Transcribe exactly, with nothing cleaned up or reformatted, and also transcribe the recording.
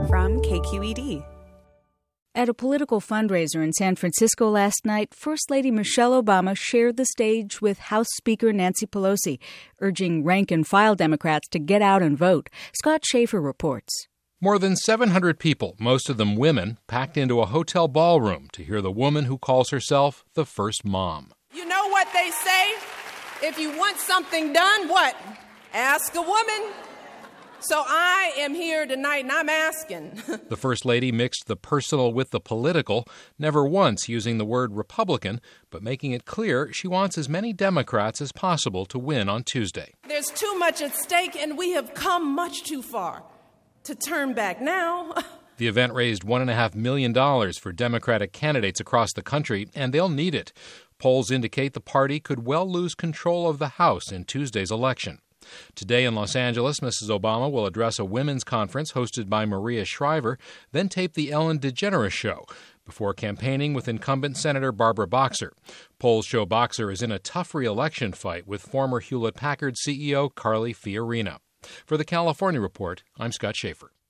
from K Q E D. At a political fundraiser in San Francisco last night, First Lady Michelle Obama shared the stage with House Speaker Nancy Pelosi, urging rank-and-file Democrats to get out and vote. Scott Schaefer reports. More than seven hundred people, most of them women, packed into a hotel ballroom to hear the woman who calls herself the first mom. You know what they say? If you want something done, what? Ask a woman. So I am here tonight, and I'm asking. The First Lady mixed the personal with the political, never once using the word Republican, but making it clear she wants as many Democrats as possible to win on Tuesday. There's too much at stake, and we have come much too far to turn back now. The event raised one point five million dollars for Democratic candidates across the country, and they'll need it. Polls indicate the party could well lose control of the House in Tuesday's election. Today in Los Angeles, Missus Obama will address a women's conference hosted by Maria Shriver, then tape the Ellen DeGeneres Show, before campaigning with incumbent Senator Barbara Boxer. Polls show Boxer is in a tough re-election fight with former Hewlett-Packard C E O Carly Fiorina. For the California Report, I'm Scott Schaefer.